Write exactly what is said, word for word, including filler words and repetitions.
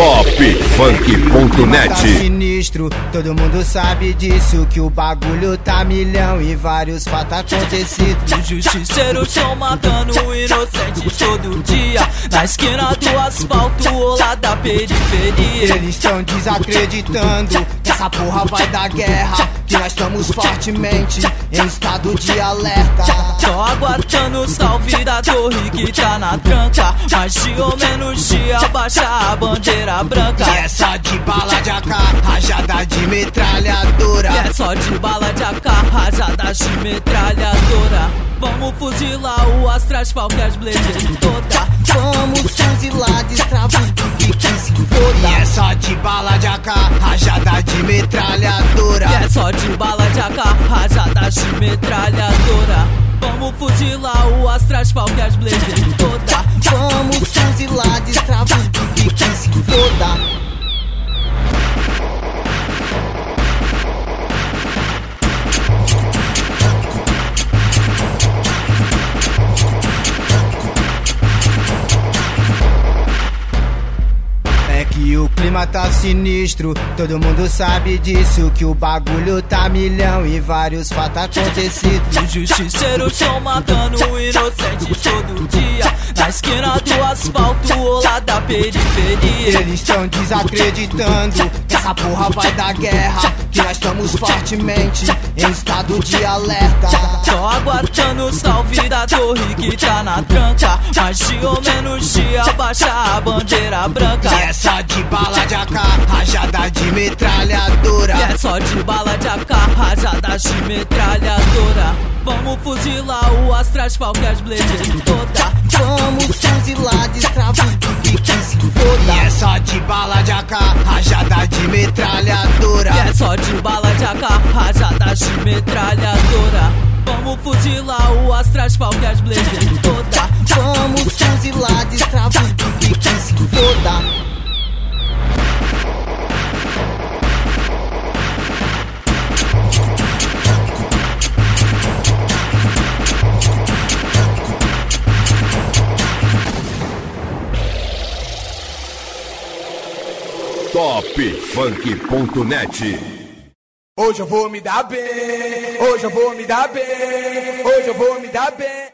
top funk ponto net. Tá sinistro, todo mundo sabe disso, que o bagulho tá milhão e vários fatos acontecidos. Os justiceiros tão matando inocentes todo dia, na esquina do asfalto ou lá da periferia. Eles tão desacreditando que essa porra vai dar guerra, que nós estamos fortemente em estado de alerta. Só aguardando o salve da torre que tá na tranca, mas de ou menos dia baixa a bandeira branca. E é só de bala de A K, rajada de metralhadora. E é só de bala de A K, rajada de metralhadora. Vamos fuzilar o Astras Falcas Blazer toda. Vamos fuzilar, destrava os bug que se foda. E é só de bala de A K, rajada de metralhadora. E é só de bala de A K, rajada de metralhadora. Vamos fuzilar o Astras Falcas Blazer toda. Vamos fuzilar, destrava os bug que se foda. E o clima tá sinistro, todo mundo sabe disso, que o bagulho tá milhão e vários fatos acontecidos. Os justiceiros tão matando inocentes todo dia, na esquina do asfalto ou lá da periferia. Eles tão desacreditando que essa porra vai dar guerra, que nós estamos fortemente em estado de alerta. Só aguardando o salve da torre que tá na tranca, mas de ou menos dia baixa a bandeira branca. E é só de bala de A K, rajada de metralhadora. E é só de bala de A K, rajada de metralhadora. Vamos fuzilar o Astras Falcas Blazer toda. Vamos fuzilar, destrava os bug que se foda. E é só de bala de A K, rajada de metralhadora. E é só de bala de A K, rajada de metralhadora. Vamos fuzilar o Astras Falcas Blazer toda. Vamos fuzilar, destrava os bug que se foda. top funk ponto net. Hoje eu vou me dar bem, hoje eu vou me dar bem, hoje eu vou me dar bem.